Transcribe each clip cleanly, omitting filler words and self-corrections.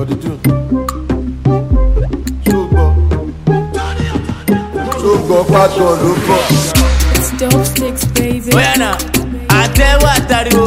for the June. Ṣùgbọ́n pàtó ló kọ́. It's dope sticks, baby. Oya na, àtẹ̀wọ́ àtàríwó.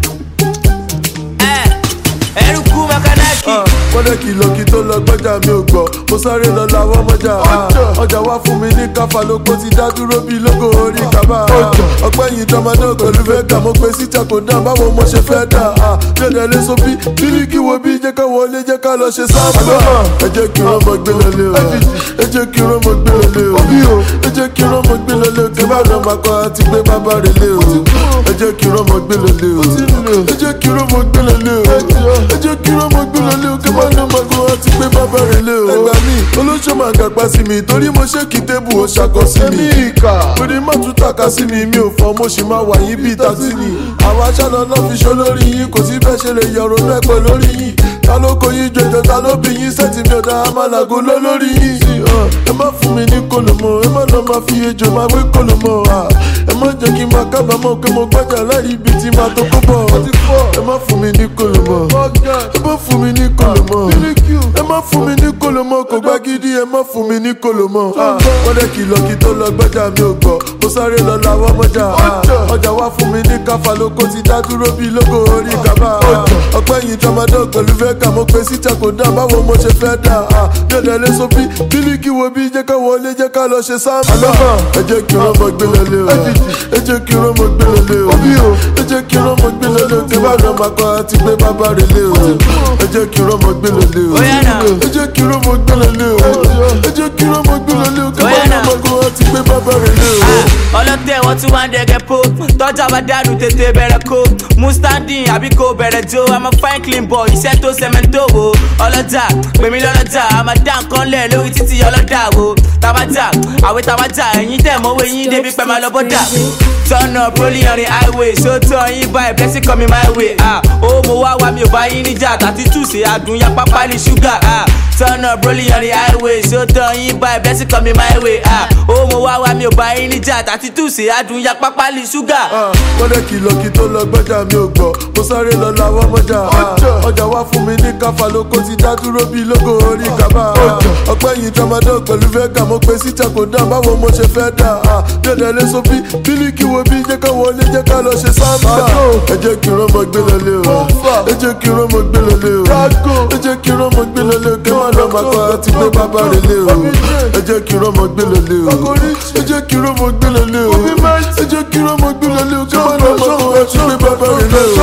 Ẹrú kú Makanaki. Kọ́dẹ̀ kìlọ̀ kí tó lọ gbọ́jà mi ò gbọ́. Mo sáré lọ làwọn mọ́jà. Ọjà wá fún mi ní káfà lóko ti dá dúró bí lógo orí kábà. Ọpẹ́ yìí tọmọdé pẹ̀lú fẹ́gà. Mo pe síta kò dán báwo mo ṣe fẹ́ dà. Bíọ̀dẹ̀ lé sóbí, bíríkì wo bí jẹ́ ká wọlé jẹ́ ká lọ ṣe sábà. Ẹ jẹ́ kí wọ́n mọ gbé lọlé o. Ẹ jẹ́ kí wọ́n mọ gbé lọlé o. Ẹ jẹ́ kí wọ́n mọ gbé lọlé o. Kí bá lọ máa kọ́ àti gbé bàbá rẹ̀ lé o. Ẹ jẹ́ kí wọ́n mọ gbé lọlé o. Ẹ jẹ́ kí wọ́n mọ gbé lọlé o. Ẹ jẹ́ kí wọ́n mọ gbé lọlé o. Kí bá lọ máa kọ́ àti gbé bàbá rẹ̀ lé o. Ẹgbà mi, olóṣó máa gàgbá sí mi. Torí mo ṣe kí tébù ó ṣàkọ sí mi. Torí má tún tàka sí mi, mi ò fọ́ mo ṣì máa wà yín bí tàtí ni. Àwọn aṣáná náà fi ṣó lórí yín. Kò sí bẹ́ẹ̀ ṣe lè yọ̀rọ̀ náà pẹ̀ lórí yín. Ta ló kó yín jọjọ, ta ló bí yín sẹ́tì mi ọ̀dà amálàgò lórí yín. Ẹ má fún mi ní kòlòmọ̀, ẹ má lọ máa fi ejò máa wé kòlòmọ̀. Ẹ má jẹ́ kí n máa kábàámọ̀ pé mo gbọ́jà láì ibi tí máa tó kó bọ̀. Ẹ má fún mi ní kòlòmọ̀, ẹ má fún mi ní kòlòmọ̀. Ẹ má fún mi ní kòlòmọ̀, kò gbá gidi, ẹ má fún mi ní kòlòmọ̀. Kọ́dẹ̀ kìlọ̀ kí tó lọ gbọ́jà mi ò gbọ́. Mo sáré lọ làwọn mọ́jà. Ọjà wá fún mi ní káfà lóko ti dá dúró bí lógo orí kábà. Ọpẹ́ yìí tọmọdé pẹ̀lú fẹ́gà. Mo pe síta kò dán báwo mo ṣe fẹ́ dà. Bíọ̀dẹ̀ lé sóbí, bíríkì wo bí jẹ́ ká wọlé jẹ́ ká lọ ṣe sábà. Ẹ jẹ́ kí wọ́n mọ gbé lọlé o. Ẹ jẹ́ kí wọ́n mọ gbé lọlé o. Ẹ jẹ́ kí wọ́n mọ gbé lọlé o. Kí bá lọ máa kọ́ àti gbé bàbá rẹ̀ lé o. Ẹ jẹ́ kí wọ́n mọ gbé lọlé o. Ẹ jẹ́ kí wọ́n mọ gbé lọlé o. Ẹ jẹ́ kí wọ́n mọ gbé lọlé o. Kí bá lọ máa kọ́ àti gbé bàbá rẹ̀ lé o. Ọlọ́tẹ̀ wọ́n tún wá ń dẹ́gẹ́ po. Tọ́jà bá dànù tètè bẹ̀rẹ̀ ko. Mustardin àbí kò bẹ̀rẹ̀ jo. I'm a fine clean boy, iṣẹ́ tó sẹ́mẹ́ntò wo. Ọlọ́jà, pèmí lọ́lọ́jà. A máa dá nǹkan lẹ̀ lórí títí ọlọ́dà wo. Tabajà, àwẹ̀ tabajà. Ẹ̀yin tẹ̀ mọ́wé yín débi pẹ́ máa lọ bọ́dà. Turn up, rolling on the highway. Sótò yín báyìí, blessing coming my way. Ó mo wá wá mi ò bá yín níjà. Tàtí túùsì adùn ya pápá ní ṣúgà. Turn up, rolling on the highway. Sótò yín báyìí, blessing coming my way. Ó mo wá wá mi ò bá yín níjà. Tàtí túùsì adùn ya pápá ní ṣúgà. Kọ́dẹ̀ kìlọ̀ kí tó lọ gbọ́jà mi ò gbọ́. Mo sáré lọ làwọn mọ́jà. Ọjà wá fún mi ní káfà lóko ti dá dúró bí lógo orí kábà. Ọpẹ́ yìí tọmọdé pẹ̀lú fẹ́gà. Mo pe síta kò dán báwo mo ṣe fẹ́ dà. Bíọ̀dẹ̀ lé sóbí, bíríkì wo bí jẹ́ ká wọlé jẹ́ ká lọ ṣe sábà. Ẹ jẹ́ kí wọ́n mọ gbé lọlé o. Ẹ jẹ́ kí wọ́n mọ gbé lọlé o. Ẹ jẹ́ kí wọ́n mọ gbé lọlé o. Kí wọ́n lọ máa kọ́ àti gbé bàbá rẹ̀ lé o. Ẹ jẹ́ kí wọ́n mọ gbé lọlé o. Ẹ jẹ́ kí wọ́n mọ gbé lọlé o. Ẹ jẹ́ kí wọ́n mọ gbé lọlé o. Kí wọ́n lọ máa kọ́ àti gbé bàbá rẹ̀ lé o.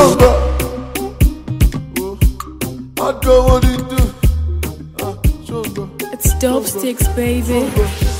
It's dope sticks, baby.